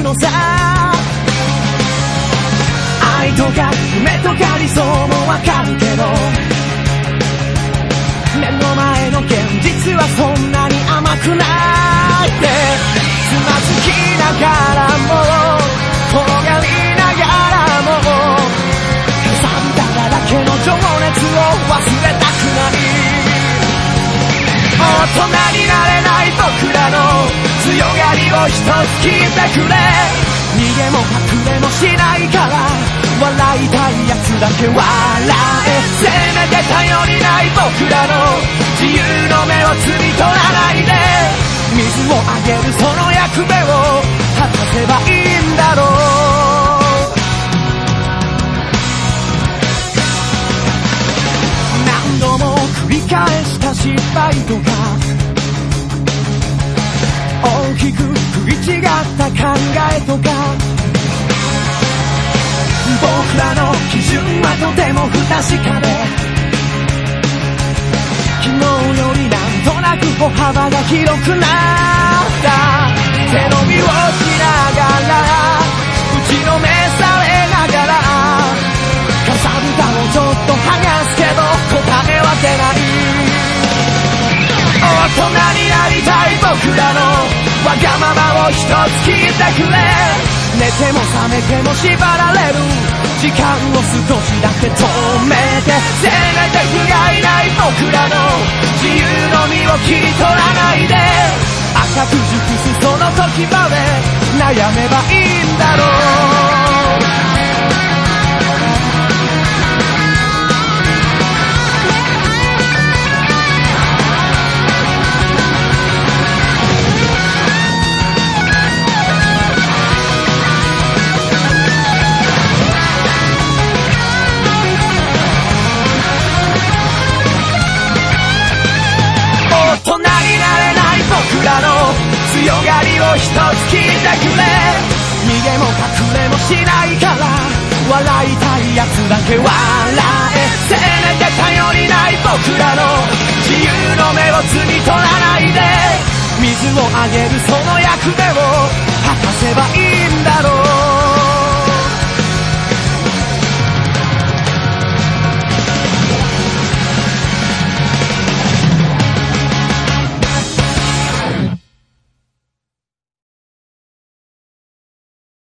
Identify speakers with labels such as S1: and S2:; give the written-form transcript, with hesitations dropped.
S1: るのさ。愛とか夢とか理想もわかるけど、目の前の現実はそんなに甘くないってつまずきながらも転がりながらもさびただけの情熱を忘れたくない。大人になれない僕らの強がりを一つ聞いてくれ。逃げも隠れもしないから笑いたいやつだけ笑え。せめて頼りない僕らの自由の目を摘み取らないで、水をあげるその役目を果たせばいいんだろう。何度も繰り返した失敗とか大きく食い違った考えとか、僕らの基準はとても不確かで、昨日よりなんとなく歩幅が広くなった。手の身をしながら打ちのめされながらかさぶたをちょっと剥がすけど答えは出ない。大人になりたい僕らのわがままを一つ聞いてくれ。寝ても覚めても縛られる時間を少しだけ止めて、せめて不甲斐ない僕らの自由の身を切り取らないで、赤く熟すその時まで悩めばいいんだろう。僕らの強がりを一つ聞いてくれ。逃げも隠れもしないから笑いたいやつだけ笑え。せめて頼りない僕らの自由の目を摘み取らないで、水をあげるその役目を果たせばいいんだろう。